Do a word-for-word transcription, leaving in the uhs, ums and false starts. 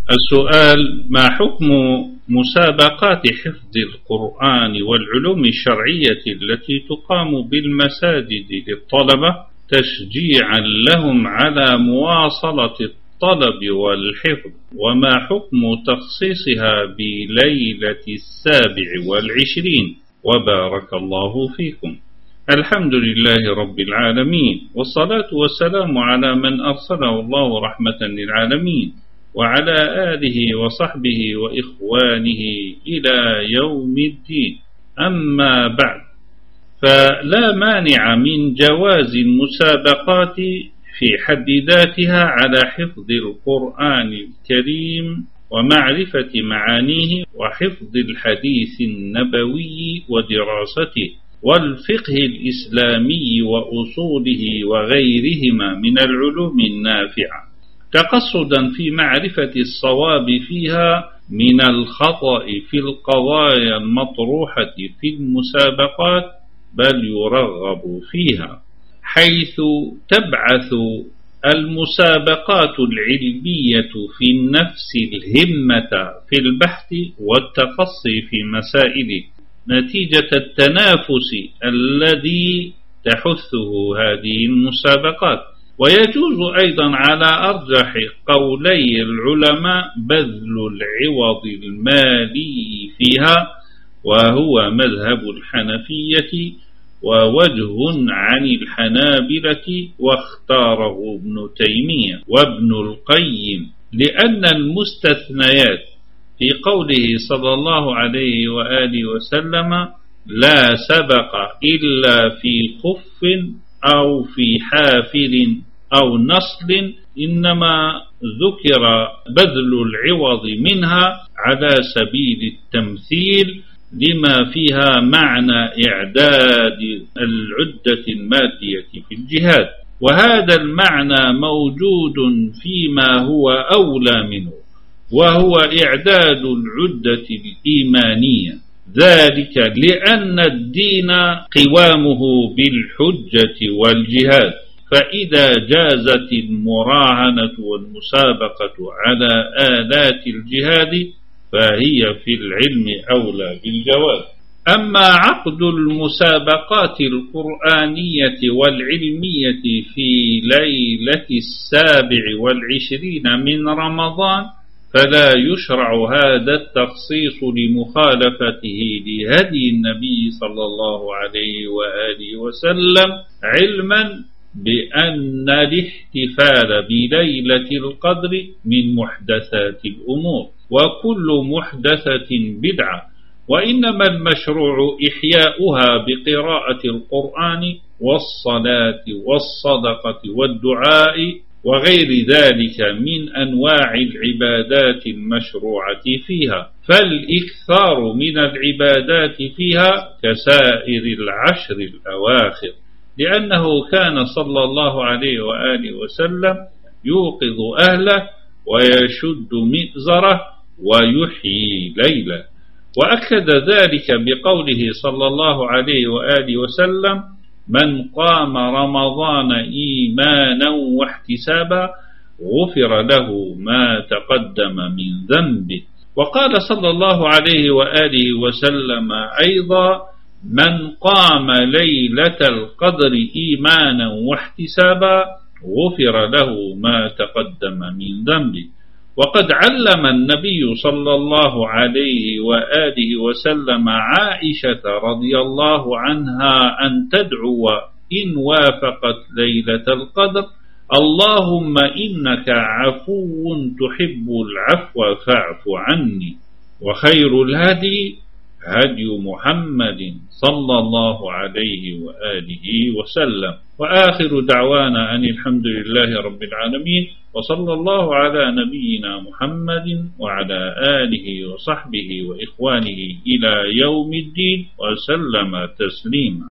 السؤال: ما حكم مسابقات حفظ القرآن والعلوم الشرعية التي تقام بالمساجد للطلبة تشجيعا لهم على مواصلة الطلب والحفظ، وما حكم تخصيصها بليلة السابع والعشرين؟ وبارك الله فيكم. الحمد لله رب العالمين، والصلاة والسلام على من أرسله الله رحمة للعالمين، وعلى آله وصحبه وإخوانه إلى يوم الدين. أما بعد، فلا مانع من جواز المسابقات في حد ذاتها على حفظ القرآن الكريم ومعرفة معانيه، وحفظ الحديث النبوي ودراسته، والفقه الإسلامي وأصوله وغيرهما من العلوم النافعة، تقصدا في معرفة الصواب فيها من الخطأ في القضايا المطروحة في المسابقات، بل يرغب فيها، حيث تبعث المسابقات العلمية في النفس الهمة في البحث والتقصي في مسائله، نتيجة التنافس الذي تحثه هذه المسابقات. ويجوز أيضا على أرجح قولي العلماء بذل العوض المالي فيها، وهو مذهب الحنفية ووجه عن الحنابلة، واختاره ابن تيمية وابن القيم، لأن المستثنيات في قوله صلى الله عليه وآله وسلم لا سبق إلا في خف أو في حافر أو نصل، إنما ذكر بذل العوض منها على سبيل التمثيل لما فيها معنى إعداد العدة المادية في الجهاد، وهذا المعنى موجود فيما هو أولى منه، وهو إعداد العدة الإيمانية، ذلك لأن الدين قوامه بالحجة والجهاد، فإذا جازت المراهنة والمسابقة على آلات الجهاد فهي في العلم أولى بالجواز. أما عقد المسابقات القرآنية والعلمية في ليلة السابع والعشرين من رمضان، فلا يشرع هذا التخصيص لمخالفته لهدي النبي صلى الله عليه وآله وسلم، علما بأن الاحتفال بليلة القدر من محدثات الأمور، وكل محدثة بدعة، وإنما المشروع إحياؤها بقراءة القرآن والصلاة والصدقة والدعاء وغير ذلك من أنواع العبادات المشروعة فيها، فالإكثار من العبادات فيها كسائر العشر الأواخر، لأنه كان صلى الله عليه وآله وسلم يوقظ أهله ويشد مئزره ويحيي ليله، وأكد ذلك بقوله صلى الله عليه وآله وسلم: من قام رمضان إيمانا واحتسابا غفر له ما تقدم من ذنبه. وقال صلى الله عليه وآله وسلم أيضا: من قام ليلة القدر إيمانا واحتسابا غفر له ما تقدم من ذنبه. وقد علم النبي صلى الله عليه وآله وسلم عائشة رضي الله عنها أن تدعو إن وافقت ليلة القدر: اللهم إنك عفو تحب العفو فاعف عني. وخير الهدي هدي محمد صلى الله عليه وآله وسلم. وآخر دعوانا أن الحمد لله رب العالمين، وصلى الله على نبينا محمد وعلى آله وصحبه وإخوانه إلى يوم الدين، وسلم تسليما.